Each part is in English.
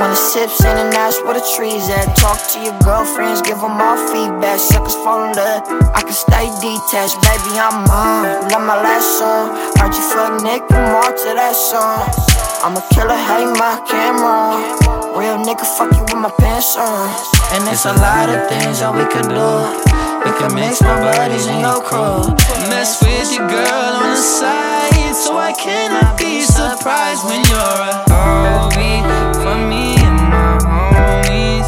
Wanna sip, sing and ask where the trees at. Talk to your girlfriends, give them all feedback. Suckers fall in love, I can stay detached. Baby, I'm on, love my last song. Heard you fuck Nick and more to that song. I'm a killer, hey my camera. Real nigga, fuck you with my pants on. And it's a lot of things that we could do. We could mix my buddies in your crew. Mess with your girl on the side, so I cannot be surprised when you're a hobby for me and my homies.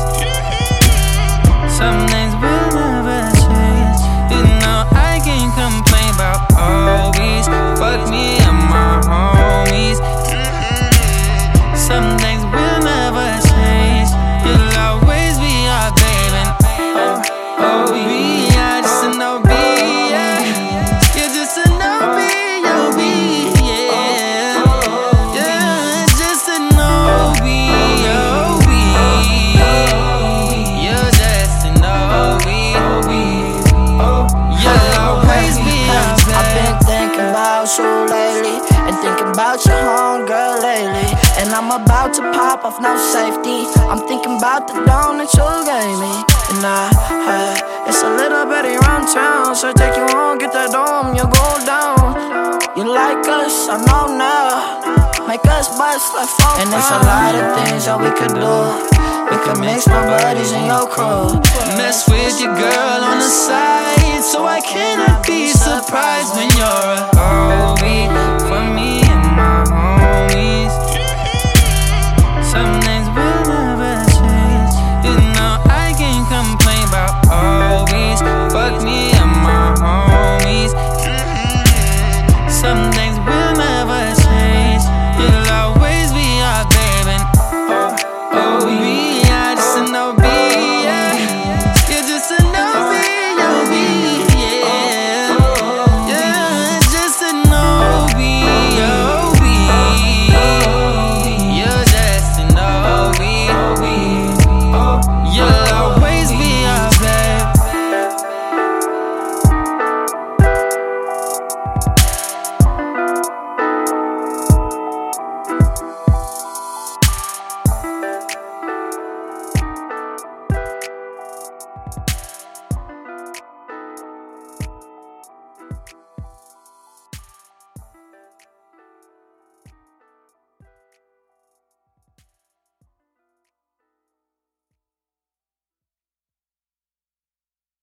Some things will never change. You know I can't complain about always. Fuck me and my homies. Some things will never change. You'll always be our baby. Oh, we are just an OB, yeah. You're just an OB, OB, yeah. Yeah, just an OB, OB. You're just an OB, OB. You'll always be our baby. I've been thinking about you lately, and thinking about your homegirl lately. And I'm about to pop off, no safety. I'm thinking about the dome that you gave me. And I heard it's a little bit around town, so take you home, get that dome, you go down. You like us, I know now. Make us bust like phone. And there's a lot of things that we could do. We could mix my buddies in your crew. Mess with your girl on the side, so I cannot be surprised when you're a hobby for me.